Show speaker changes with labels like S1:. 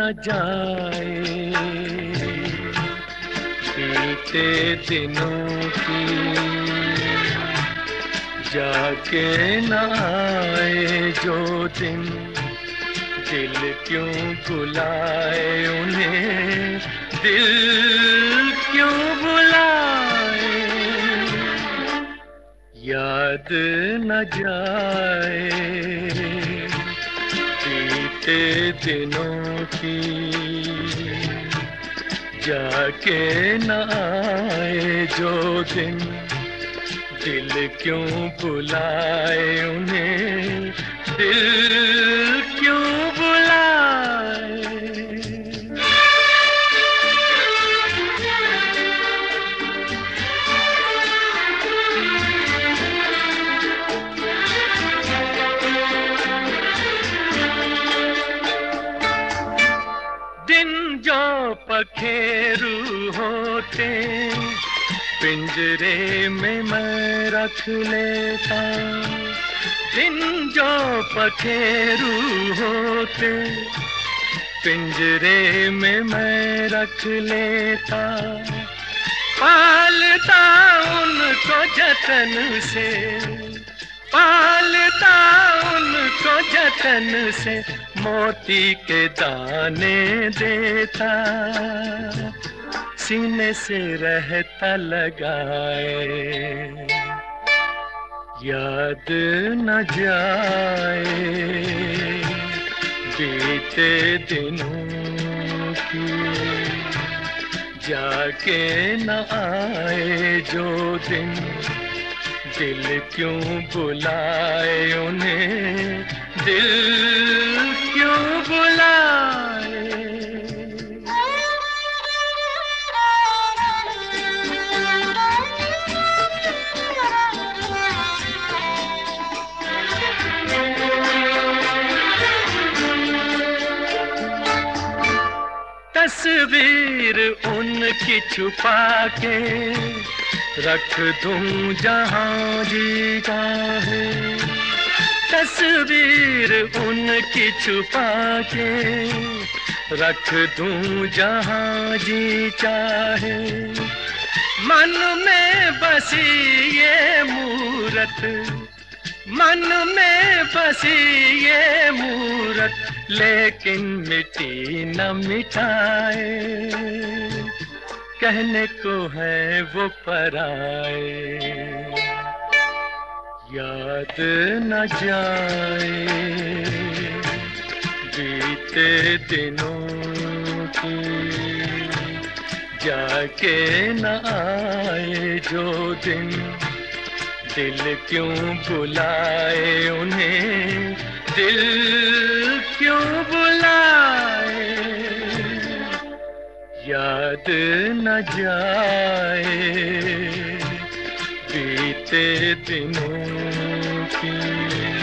S1: न जाए, बीते दिनों की जाके न आए जो दिन, दिल क्यों बुलाए उन्हें, दिल क्यों बुलाए, याद न जाए बीते दिनों की जाके न आए जो दिन, दिल क्यों बुलाए उन्हें, दिल क्यों बुलाए। दिन जो पखेरू होते पिंजरे में मैं रख लेता, दिन जो पखेरू होते पिंजरे में मैं रख लेता, पालता उनको जतन से, पालता उनको जतन से, मोती के दाने देता, सीने से रहता लगाए, याद न जाए बीते दिनों की जाके न आए जो दिन, दिल क्यों बुलाए उन्हें, दिल क्यों बुलाए। तस्वीर उनकी छुपा के रख दूं जहां जी चाहे, तस्वीर उनकी छुपा के रख दूं जहां जी चाहे, मन में बसी ये मूरत, मन में बसी ये मूरत, लेकिन मिटी न मिटाए, कहने को है वो पराए, याद न जाए बीते दिनों की जाके न आए जो दिन, दिल क्यों बुलाए उन्हें, दिल क्यों बुलाए, याद न जाए बीते दिनों की।